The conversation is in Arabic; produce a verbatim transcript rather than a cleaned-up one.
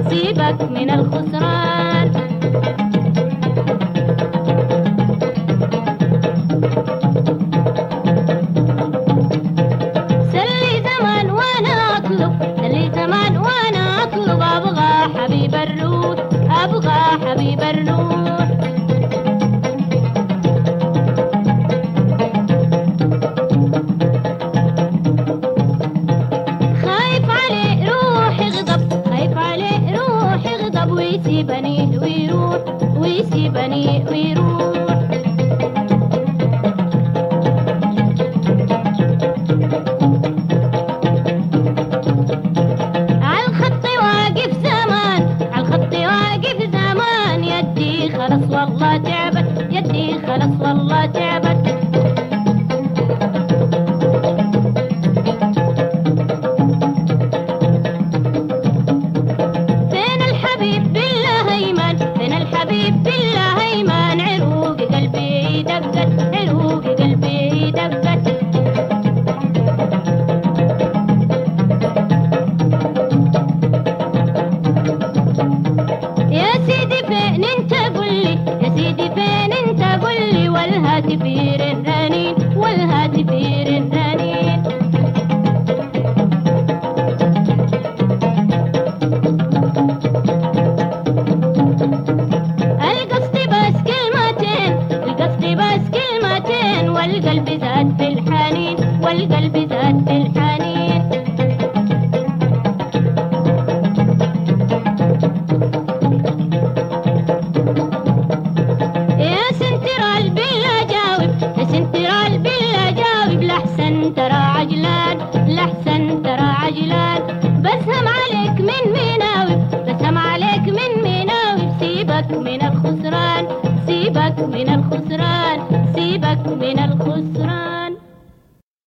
سيبك من الخسران. سلي زمان وانا اطلب، سلي زمان وانا اطلب، ابغى حبيب الروح، ابغى حبيب الروح. خايف عليه روح يغضب، خايف عليه روح يغضب، ويسيبني ويروح، ويسيبني ويروح. عالخط واقف زمان، عالخط واقف زمان، يدي خلص والله تعبت، يدي خلص والله تعبت. فين الحبيب بالله هيمن، فين الحبيب بالله هيمن، عروق قلبي دقت، عروق قلبي دقت. يا سيدي فين انت قولي، يا سيدي فين انت قولي، والهاتف يرنانين، والهاتف يرنانين. القصد بس كلمتين، القصد بس كلمتين، والقلب زاد في الحنين، والقلب زاد في الحنين. يا سنترال بالله جاوب، يا سنترال بالله جاوب، لحسن ترى عجلان، لحسن ترى عجلان. بسهم عليك من مناوب، بسهم عليك من مناوب، سيبك من الخسران، سيبك من